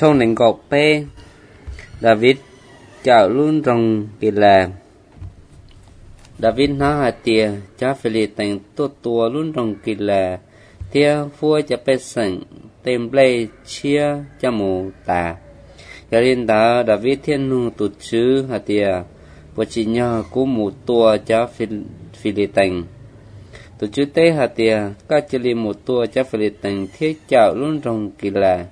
trong nền gọc pe David chào luôn trong kỳ là David nói hạt tiền cho Philistine tua luôn trong kỳ là theo vua cho pe sẵn tem play chia cho mù tà cho nên đó David thiên nu tụt chữ hạt tiền và chỉ nhờ cú một tua cho Philistine tụt chữ tế hạt tiền các chỉ li một tua cho Philistine thiết chào luôn trong kỳ là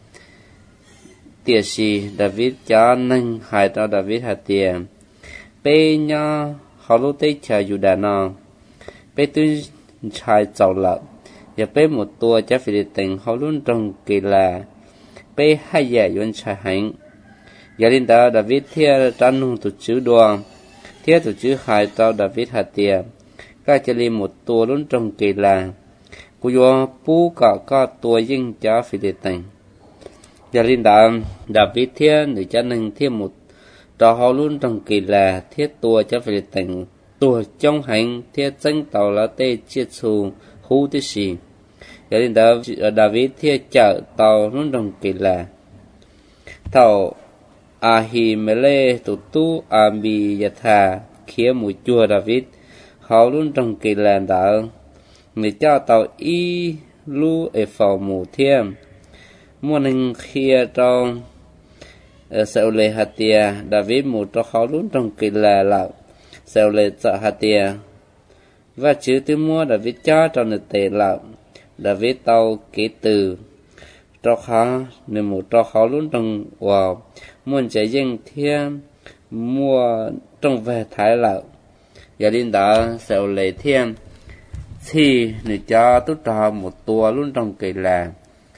tiệt sĩ David cho nên hai tao David hạt tiền pe nhờ họ lúc tế chờ Judah nó pe tôi chạy giàu lợn và pe một tua cho Philistine họ luôn trong kỳ là pe hai giờ yon chạy hành giờ đến đó David theo tranh hùng tụt chữ đoàn theo tụt chữ hai tao David hạt tiền các chỉ li một tua luôn trong kỳ là cú yo pu cả tua dinh cho Philistine giờ đến đó David theo người cha nên theo một đó họ luôn trong kỳ là thiết tua cho Philistine tua trong hành thiết danh tàu là tê chiết xù hú tí xì giờ đến đó David thiết chở tàu luôn trong kỳ là tàu Ahimele tụ tu Abiyatha khía mũi chùa David họ luôn trong kỳ là đã người cho tàu y lu ở phòng mù thiêm mua nên khía trong Sao lệ hạt tiền David một trong họ luôn trong kỳ là sao lệ sợ hạt tiền và chữ thứ mua David cho trong nền tệ là David tàu kỹ từ trong họ nên một trong họ luôn trong wow muốn chạy dân thiên mua trong về thái là giờ đến đó sao lệ thiên thì người cho tốt cho một tua luôn trong kỳ là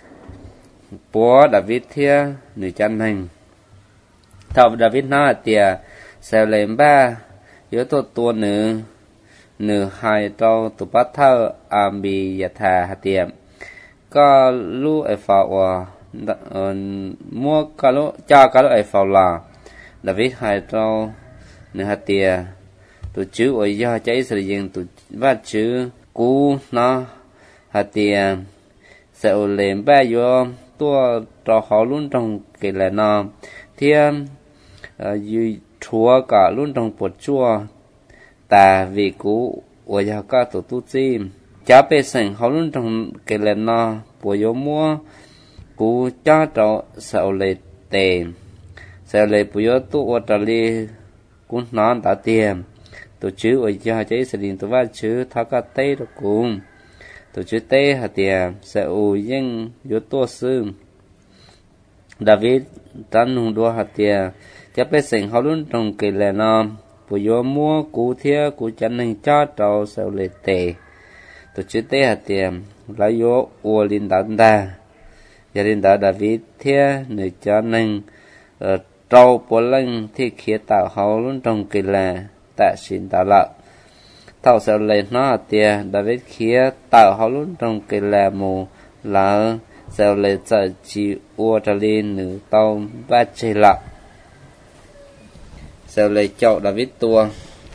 bố David thiên người chân hành thầu David nói tiề sao lên ba yếu tua nửa hai trâu tụ bắt thơ Abiyatha hạt tiệm có lu ở phao mua có lu cho có lu ở phao là David hai trâu nửa hạt tiề tụ chữ ở do cháy sử dụng tụ vắt chữ cú nó hạt tiề sao lên ba yếu tua trò họ luôn trong cái là nó thiên chúa cả luôn trong bột chua ta vì cú ở nhà cả tổ tu chim cha bê sành họ luôn trong cái lần nó bộ yếu mua cú cha trọ sợ lệ tệ sợ lệ bộ yếu tu ở trà li cú nó đã tiền tổ chữ ở nhà cháy sử dụng tổ vát chữ tháo cả tây được cùng tổ chữ tây hạt tiền sợ u nhưng yếu tu sư David tan hùng đua hạt tiền cho bé sinh họ luôn trong kỳ lệ nó bộ yếu mua cú thiê cú chân hình cho trâu sao lệ tệ tổ chức tế hạt tiền là yếu ua linh đàn đà gia đình đã David thiê người chân hình trâu bộ lệnh thì khía tạo họ luôn trong kỳ lệ tại xin tạo lợ thảo sao lệ nó hạt tiền David khía tạo họ luôn trong kỳ lệ mù là sao lệ sợ chỉ ua trở lên nữ tàu ba chê lợ sao lệ chậu David tua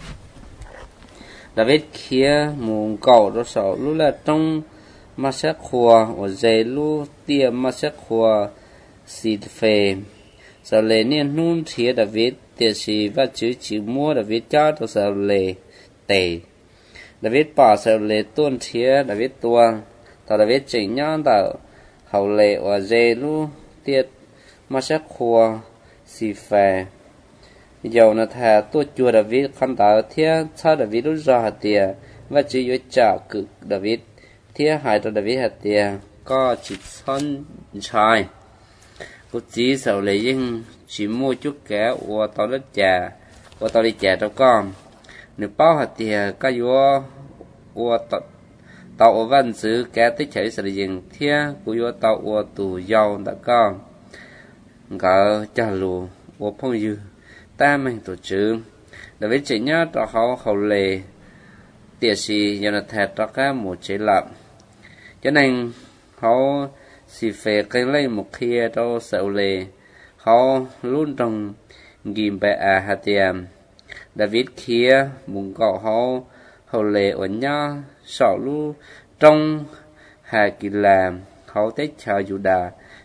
David khía mùng cầu đó sợ lúc là trong ma sát khua ở dây lúc tia ma sát khua xịt phê sao lệ nên nun khía David tia xì và chữ mua David cho đó sao lệ tệ David bỏ sao lệ tuôn khía David tua thảo David chỉnh nhon tạo hậu lệ ở dây lúc tiết ma sát khua xịt phê dầu nó thà tôi chùa David khăn tạo thiên sao David lúc ra hạt tiền và chỉ có trả cực David thiên hai cho David hạt tiền có chỉ son trai có chỉ sau lấy nhưng chỉ mua chút kẻ của tao đất trà của tao đi trà cho con nếu bao hạt tiền có vô của tao ở văn xứ kẻ tích chảy sử dụng thiên của vô tao ở tù dầu đã con gỡ trả lù của phong dư ta mình tổ chức David chỉ nhớ cho họ hậu lệ tiệt sĩ giờ là thẹt cho các một chế lập cho nên họ xì phê cây lấy một khi cho sợ lệ họ luôn trong ghim bè hạt tiền David kia muốn gọi họ hậu lệ ở nhau sợ luôn trong hà kỳ làm họ tết chào Judah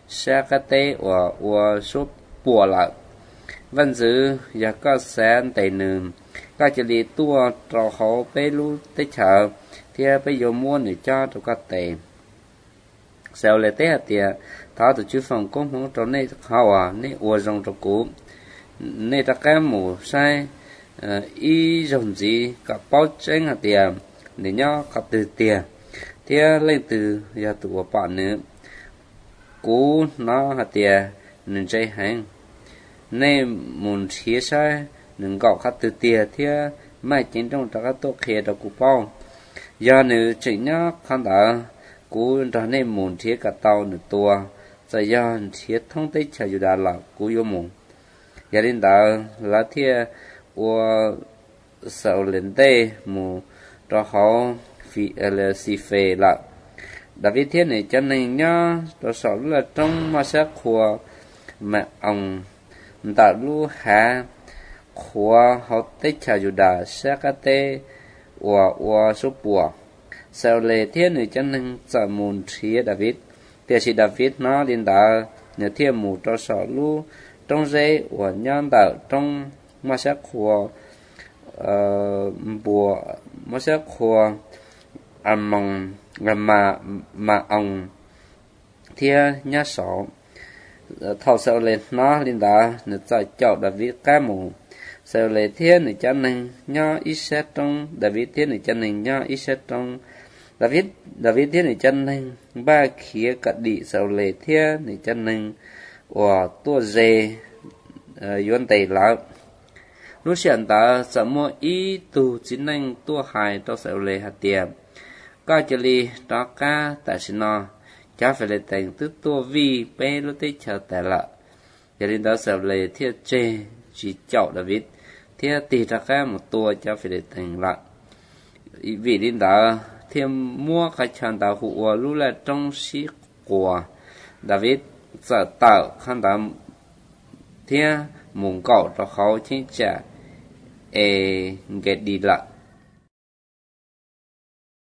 sẽ cái tế của số bùa lại văn dữ và có sẽ tệ nương các chỉ lý tua trò họ bê lu tế chợ thì bây giờ mua để cho các tệ sau lễ tế hạt tiền tháo từ chữ phòng cũng không cho nên họ nên uo rong cho cũ nên ta cái mù sai y rồng gì cả bao tranh hạt tiền để nhau cả từ tiền thì lên từ giờ từ của bạn nữa cũ nó hạt tiền nên chơi hàng nên muốn chia sai nên gọi cả từ tiền thì mai chính trong các tổ kia đó của bao giờ nữa chính nó khán giả cú ra nên muốn chia cả tàu nửa tua giờ giờ chia thông tích cho dù đã là cú yêu muốn giờ đến đó là thiê của sau lên đây mù cho họ phi là si phê là đặc biệt thế này cho nên nhá cho sau là trong mà sẽ của mẹ ông ta lu hà của họ tích cho dù đã sẽ cái tê của số bùa sau lễ thiên này cho nên giờ muốn chia David thì si David nó đến đó nhờ thiên mù cho sở lu trong dây của nhân đạo trong mà sẽ của bùa mà sẽ của ăn mong mà ông thiên nhá sọ thầu sau lễ nó đến đó nhờ giờ chọn David cái mù sau lễ thiên này cho nên nhá ít sẽ trong David thiên này cho nên nhá ít sẽ trong David thiên này chân nên ba khía cận đi sau lễ thiên này chân nên và tua dê yuan tây lão lúc hiện tại sợ mua ý tu chính nên tua hài cho sau lễ hạt tiền có chỉ li đó ca tại xin nó cháu phải lệ thành tức tua vi pe lúc tới chờ tại lợ cho nên đó sau lễ thiên chê chỉ chậu David thiên tì ra ca một tua cháu phải lệ thành lợ vì đến đó thêm mua cái chăn đào hũ lúc là trong sĩ của David giờ tạo khăn đào thiên muốn cậu cho họ chính trả ghét đi lại